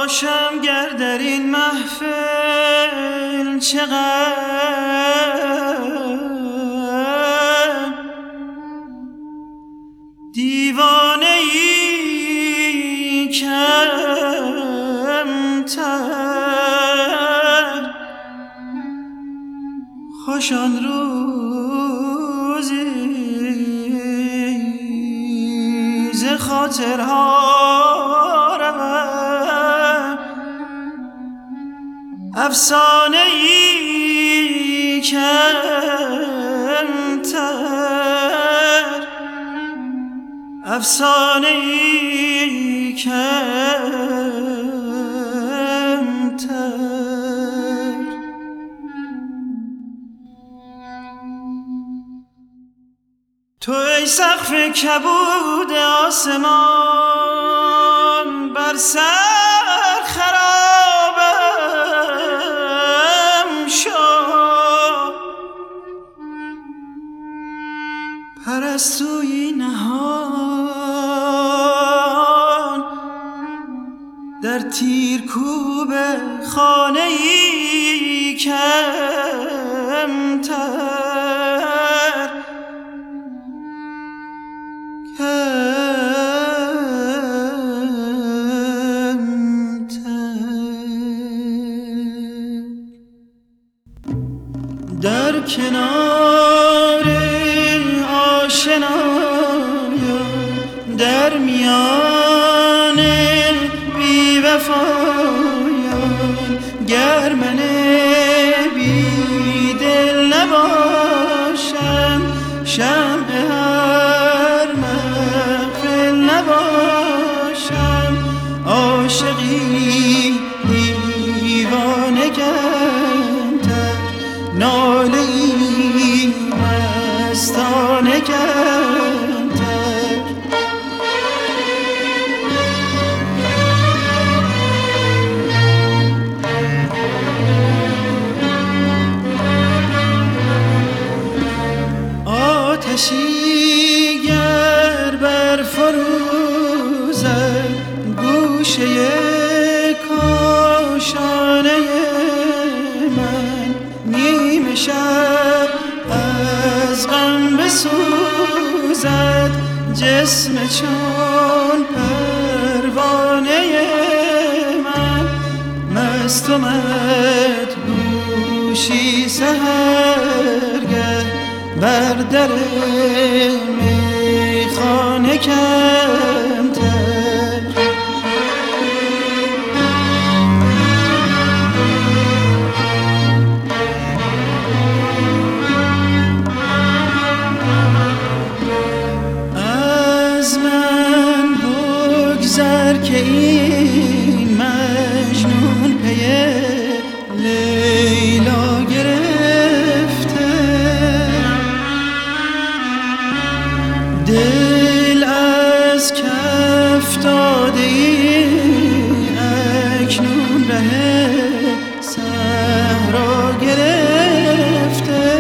باشم گر در این محفل چقدر دیوانه ای کمتر خوش آن روزی ز خاطرها افسانه ای کمتر افسانه ای کمتر تو ای سقف کبود آسمان بر سر خرابم شد پرستویی نهان در تیرکوب خانه ای کمتر در کنار آشنایان در میان بی وفایان گر من بی دل نباشم شمع هر محفل نباشم عاشقی دیوانه کمتر ناله ای مستانه کمتر آتشی گر بر فروزد گوشه کاشانه من نیم شب از غم بسوزد جسم چون پروانه من مست و مدهوشی سحرگه بر در میخانه کمتر از من بگذر که این مجنون پی لیلا گرفته دل از کف داده ای اکنون ره صحرا گرفته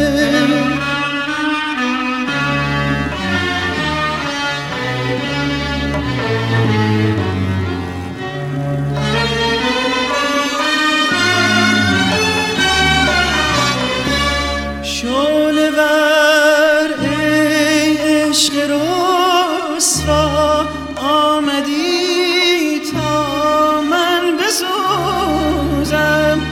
شعله ور ای عشق رسوا آمدی تا من بسوزم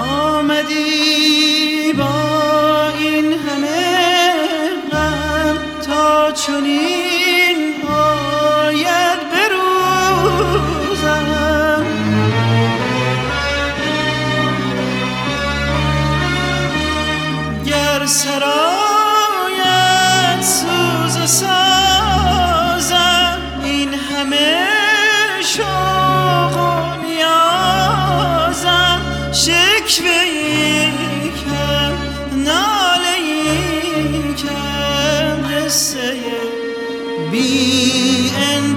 آمدی با این همه غم تا چنین آید بروزم گر سرایت سوز و سازم این همه شوق و نیازم شکوه‌ای کم ناله‌ای کم قصه بی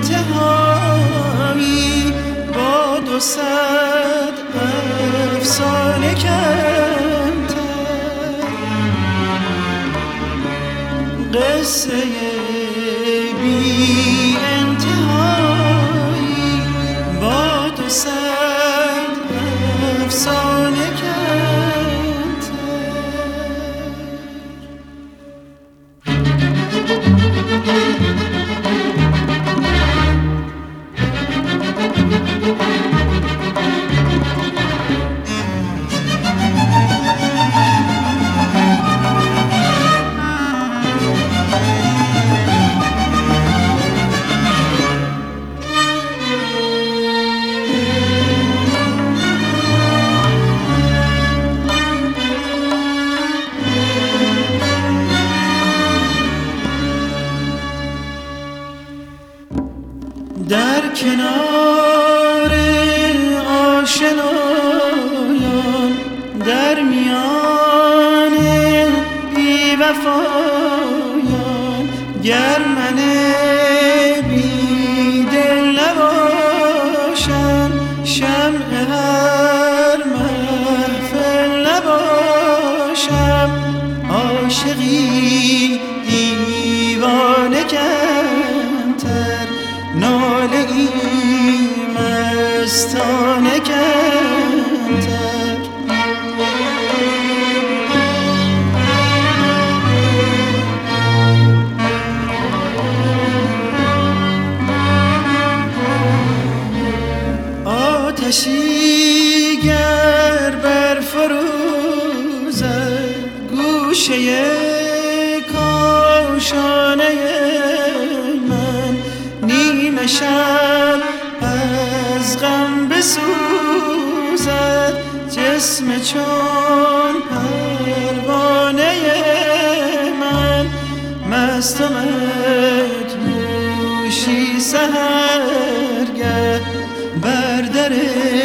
انتهایی با 200 افسانه کمتر قصه بی انتهایی با 200 دیگر بر فروزد گوشه کاشانه من، نیمه شب از غم بسوزد جسم چون پروانه من. مستمت نوشی سحرگه بر در